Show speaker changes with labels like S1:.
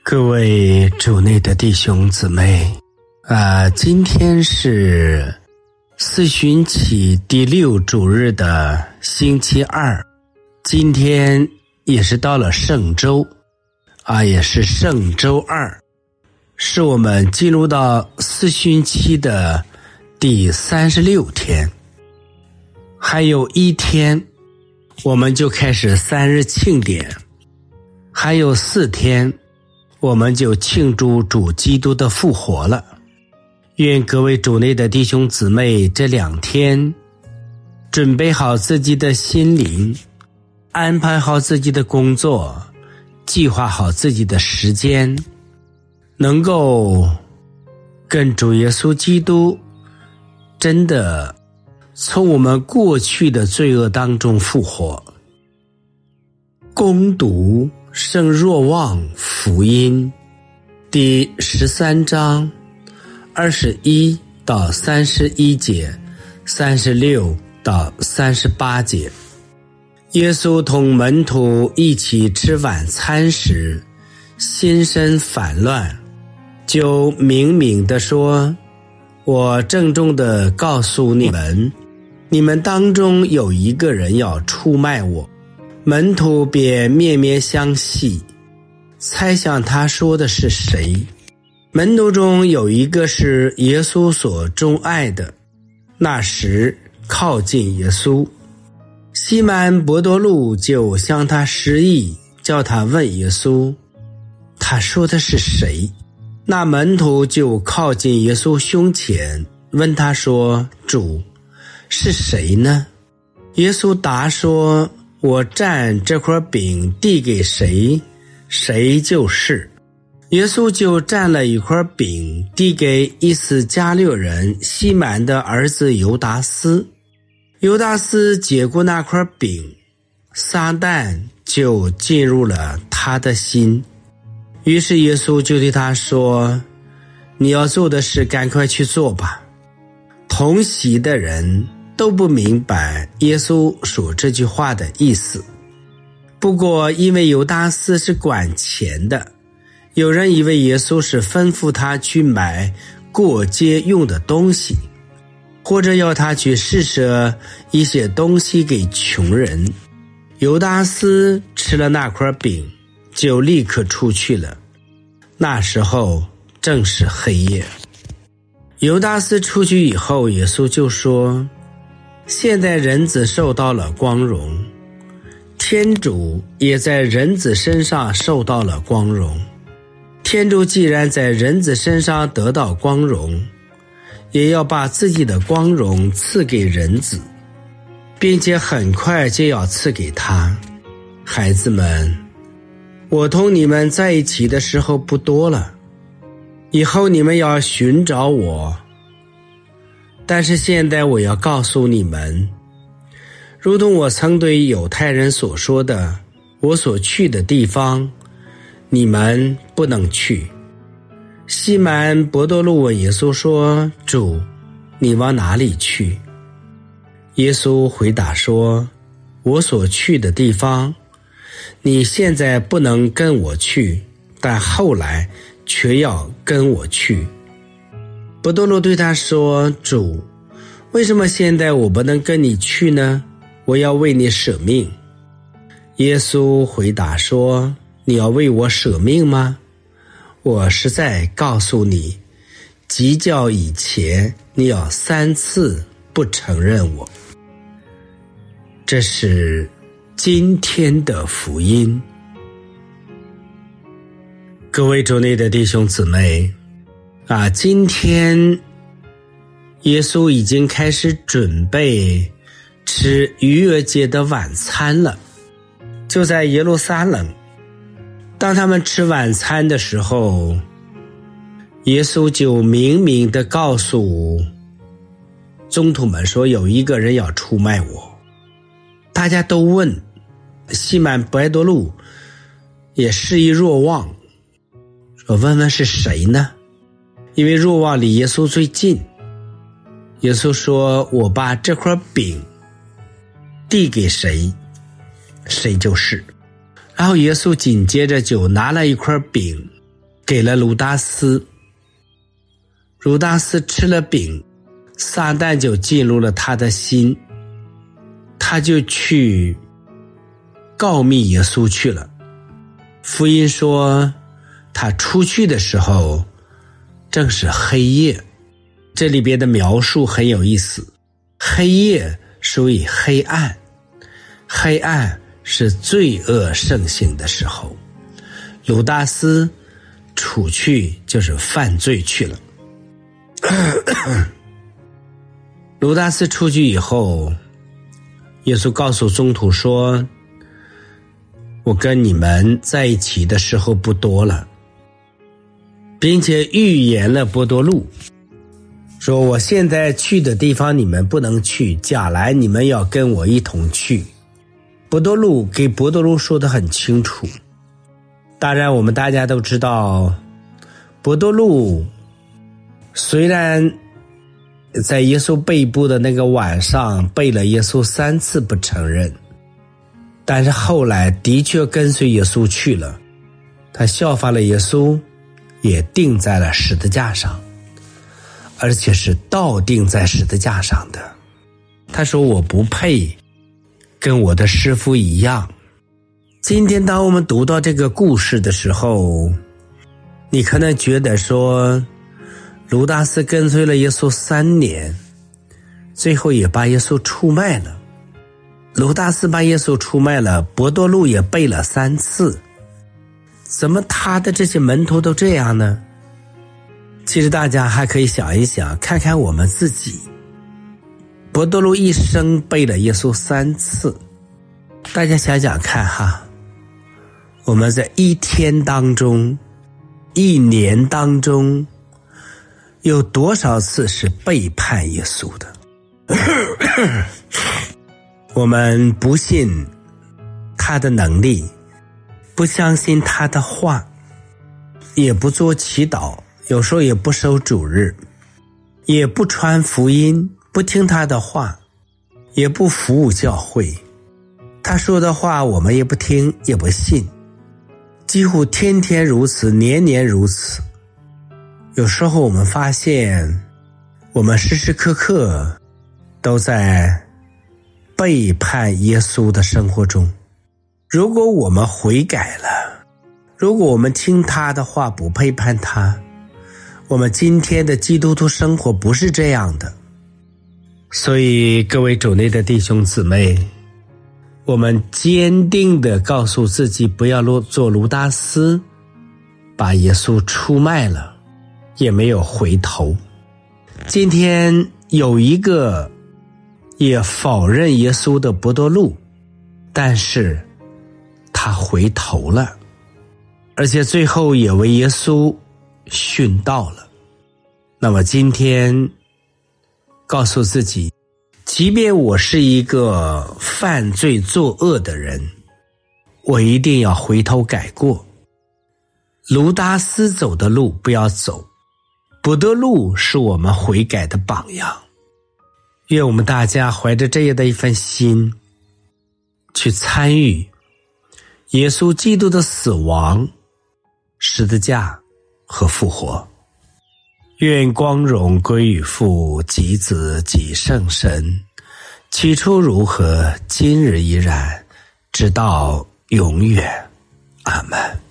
S1: 各位主内的弟兄姊妹，今天是四旬期第6主日的星期二，今天也是到了圣周，也是圣周二，是我们进入到四旬期的第36天，还有一天我们就开始3日庆典，还有4天我们就庆祝主基督的复活了。愿各位主内的弟兄姊妹这2天准备好自己的心灵，安排好自己的工作，计划好自己的时间，能够跟主耶稣基督真的从我们过去的罪恶当中复活。攻读圣若望福音第13章21到31节，36到38节。耶稣同门徒一起吃晚餐时，心生烦乱，就明地说：我郑重地告诉你们，你们当中有一个人要出卖我。门徒便面面相觑，猜想他说的是谁。门徒中有一个是耶稣所钟爱的，那时靠近耶稣。西满伯多禄就向他示意，叫他问耶稣，他说的是谁？那门徒就靠近耶稣胸前，问他说，主，是谁呢？耶稣答说，我蘸这块饼递给谁，谁就是。耶稣就蘸了一块饼递给伊斯加略人西满的儿子犹达斯。犹达斯接过那块饼，撒旦就进入了他的心。于是耶稣就对他说，你要做的事赶快去做吧。同席的人都不明白耶稣说这句话的意思。不过因为犹达斯是管钱的，有人以为耶稣是吩咐他去买过节用的东西，或者要他去施舍一些东西给穷人。犹达斯吃了那块饼，就立刻出去了。那时候正是黑夜。犹达斯出去以后，耶稣就说，现在人子受到了光荣，天主也在人子身上受到了光荣。天主既然在人子身上得到光荣，也要把自己的光荣赐给人子，并且很快就要赐给他。孩子们，我同你们在一起的时候不多了，以后你们要寻找我，但是现在我要告诉你们，如同我曾对犹太人所说的，我所去的地方，你们不能去。西满伯多禄问耶稣说，主，你往哪里去？耶稣回答说，我所去的地方，你现在不能跟我去，但后来却要跟我去。伯多禄对他说，主，为什么现在我不能跟你去呢？我要为你舍命。耶稣回答说，你要为我舍命吗？我实在告诉你，鸡叫以前你要3次不承认我。这是今天的福音。各位主内的弟兄姊妹，今天耶稣已经开始准备吃逾越节的晚餐了。就在耶路撒冷，当他们吃晚餐的时候，耶稣就明地告诉宗徒们说，有一个人要出卖我。大家都问，西满伯多禄也示意若望，说问问是谁呢？因为若望离耶稣最近。耶稣说，我把这块饼递给谁，谁就是。然后耶稣紧接着就拿了一块饼， 给了卢达斯。卢达斯吃了饼，撒旦就进入了他的心，他就去告密耶稣去了。福音说他出去的时候正是黑夜，这里边的描述很有意思。黑夜属于黑暗，黑暗是罪恶盛行的时候，卢达斯出去就是犯罪去了。卢达斯出去以后，耶稣告诉宗徒说，我跟你们在一起的时候不多了，并且预言了伯多禄，说我现在去的地方你们不能去，将来你们要跟我一同去。伯多禄给伯多禄说得很清楚。当然我们大家都知道，伯多禄虽然在耶稣背部的那个晚上背了耶稣3次不承认，但是后来的确跟随耶稣去了，他效法了耶稣，也钉在了十字架上，而且是倒钉在十字架上的。他说我不配跟我的师父一样。今天当我们读到这个故事的时候，你可能觉得说卢达斯跟随了耶稣3年，最后也把耶稣出卖了。卢达斯把耶稣出卖了，伯多禄也背了3次，怎么他的这些门徒都这样呢？其实大家还可以想一想，看看我们自己。伯多禄一生背了耶稣3次，大家想想看哈，我们在一天当中，一年当中，有多少次是背叛耶稣的？我们不信他的能力，不相信他的话，也不做祈祷，有时候也不守主日，也不传福音，不听他的话，也不服务教会，他说的话我们也不听也不信，几乎天天如此，年年如此。有时候我们发现我们时时刻刻都在背叛耶稣的生活中。如果我们悔改了，如果我们听他的话，不背叛他，我们今天的基督徒生活不是这样的。所以各位主内的弟兄姊妹，我们坚定地告诉自己，不要做卢达斯，把耶稣出卖了，也没有回头。今天有一个也否认耶稣的伯多禄，但是他回头了，而且最后也为耶稣殉道了。那么今天告诉自己，即便我是一个犯罪作恶的人，我一定要回头改过。卢达斯走的路不要走，伯多禄是我们悔改的榜样。愿我们大家怀着这样的一份心，去参与耶稣基督的死亡、十字架和复活。愿光荣归于父及子及圣神，起初如何，今日依然，直到永远。阿们。